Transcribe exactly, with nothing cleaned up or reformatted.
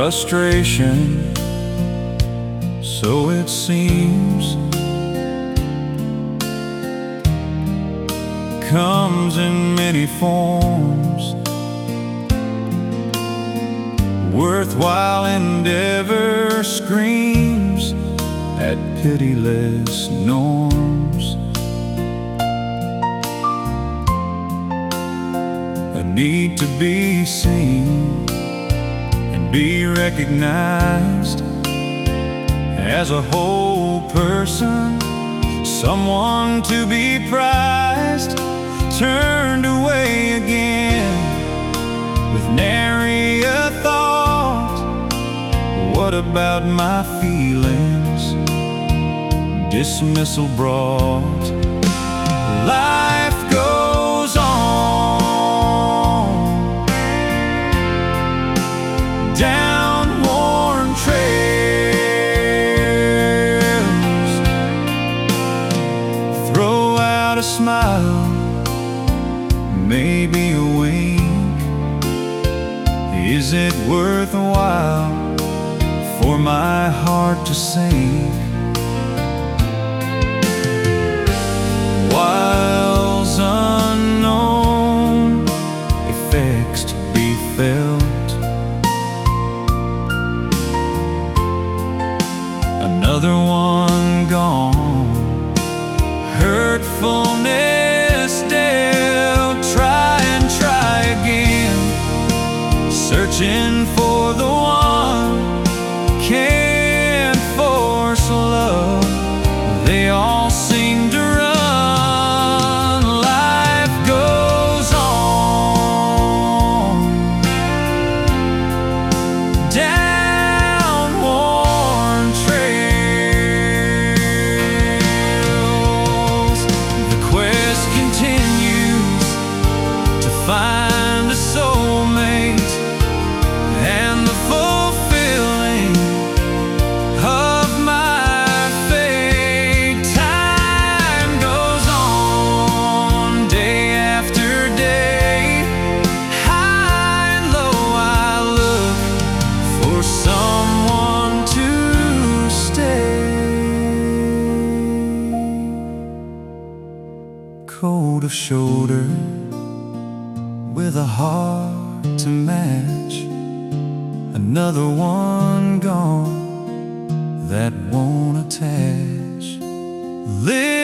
frustration, so it seems, comes in many forms. Worthwhile endeavor screams at pitiless norms. A need to be seen and be recognized as a whole person, someone to be prized, turned away again with nary a thought. What about my feelings? Dismissal brought. Life goes on down worn trails. Throw out a smile, maybe a wink. Is it worthwhile for my heart to sink? Whiles unknown, effects to be felt. Another one gone, hurtfulness dealt. Try and try again, searching for the one. Can't force love, they all seem to run. Life goes on down worn trails. The quest continues to find a soulmate, and the fulfilling of my fate. Time goes on day after day. High and low I look for someone to stay. Cold of shoulder with a heart to match. Another one gone that won't attach. Live